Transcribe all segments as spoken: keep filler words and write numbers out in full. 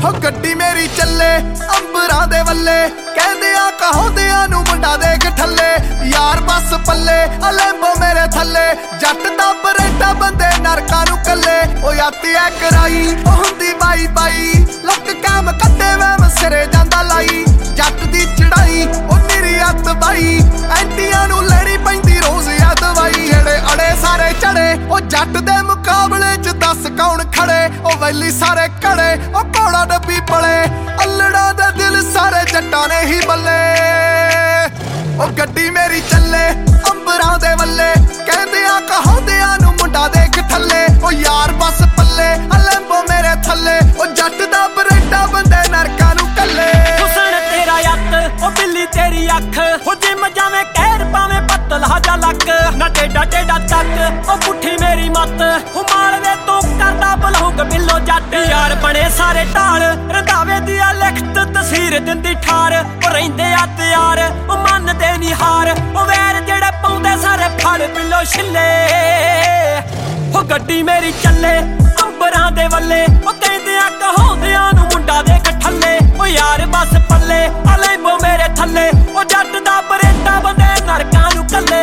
हो गड्डी मेरी चले अंबरां दे वल्ले कहंदियां कहाउंदियां नूं मुंडा देख ठल्ले यार बस पल्ले अलैम्बो मेरे थल्ले जट दा बरेटा बंदे नरकां नूं कल्ले ओ याती ऐ कराई ओ हुंदी बाई बाई लक कैम कट्टे वैम सिरे जांदा लाई जट दी चढ़ाई ओ निरी अत बाई एंटियां नूं लेनी पैंदी रोज़ आ दवाई हेड़े अड़े सारे चढ़े ओ जट दे मुकाबले च दस कौन खड़े ओ वैली सारे कड़े ओ घोड़ा डब्बी पले अल्लड़ा दे दिल सारे जट्टां ने ही बल्ले ओ गड्डी मेरी चले अंबरां दे वल्ले कहंदियां कहाउंदियां नूं मुंडा देख ठल्ले ओ यार बस पल्ले अलैम्बो मेरे थल्ले ओ जट दा बरेटा बंदे नरकां नूं कल्ले हुसन तेरा यक ओ बिल्ली तेरी अख हो जिम जावे कहर पावे पत्तल हाजा लक ना टेडा टेडा तक ओ पुठी मेरी मत हो मालवे तो करदा बलहुग बिल्लो जट यार बने सारे ढाल रंधावे दी लिखत तस्वीर दिंदी ठार ओ रहिंदे आ तैयार ओ मनदे नी हार ओ वैर जेड़े पाउंदे सारे फड़ बिल्लो छिल्ले हो गड्डी मेरी चले अंबरां दे वल्ले ओ कहंदियां कहाउंदियां नूं मुंडा देख ठल्ले ओ यार बस पल्ले अलैम्बो मेरे थल्ले ओ जट दा बरेटा बंदे नरकां नूं कल्ले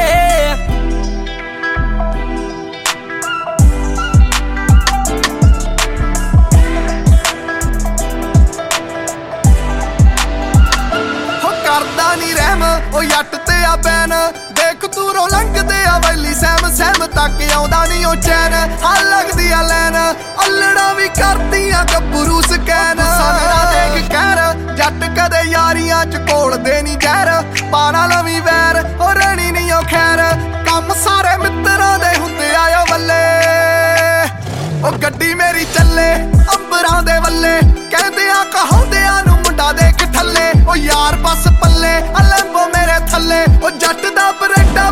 ओ जट ते आ बैन देख दूरों लंघदे आ वैली सैम सैम तक आउंदा नी ओ चैन आ लगदी आ लैन अल्लड़ा भी करदियां गब्बरू सकैन सारा देख कहर जट कदे यारियां च घोलदे नी जहर पाना लवी वैर ओ रहनी नी ओ खैर कम सारे मित्तरां दे हुंदे आयो वल्ले ओ गड्डी मेरी चले अंबरां दे वल्ले कहंदियां कहाउंदियां नूं मुंडा देख ठल्ले ओ यार बस पल्ले अलैम्बो मेरे थल्ले ओ जट दा बरेटा